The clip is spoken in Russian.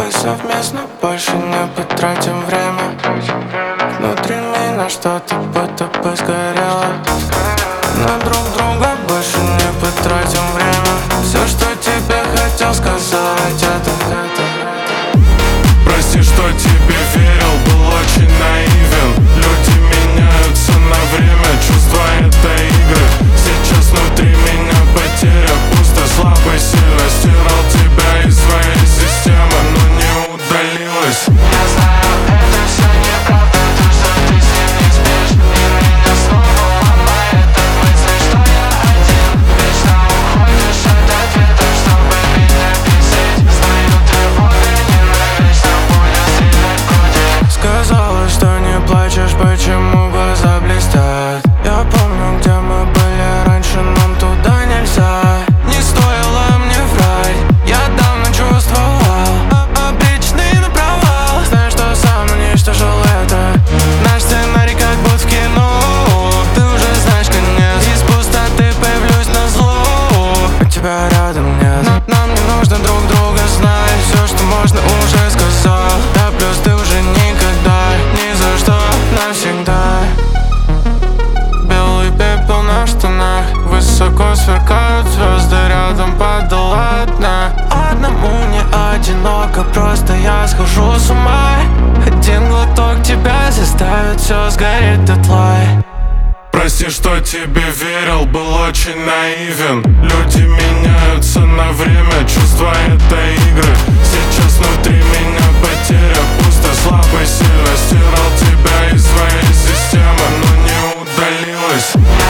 Мы совместно больше не потратим время. Внутри меня что-то будто бы сгорело. На друг друга больше не потратим время. Все, что тебе хотел сказать, это Прости, что тебе верил, был очень наивен. Люди меняются на время, чувства это игры. Сейчас внутри меня потеря, пусто, слабо, сильно. Стирал тебя из своей системы, но не удалилась. Я знаю, это все неправда, то, что ты с ним не спишь. И меня снова ломает от мысли, что я один. Вечно уходишь от ответов, чтобы меня бесить. Знаю, тревога ненавечно будет стрелять в груди. Сказала, что не плачешь, почему глаза блестят. Я помню, где мы были раньше, нам туда нельзя. Не стоило мне врать, я давно чувствовал обреченный на провал. Знаю, что сам уничтожил это. Наш сценарий как будто в кино. Ты уже знаешь конец. Из пустоты появлюсь на зло. У тебя рядом нет. Нам не нужно друг друга знать. Все, что можно, уже сказал. Да плюс ты уже никогда, ни за что, навсегда. Белый пепел на штанах, высоко сверкают звезды, рядом падала одна. Одному не одиноко, просто я схожу с ума. Один глоток тебя заставит все сгореть дотла. Прости, что тебе верил, был очень наивен. Люди меняются на время, чувства это игры. Сейчас внутри меня потеря, пусто, слабо, сильно. Стирал тебя из своей системы, но не удалилась.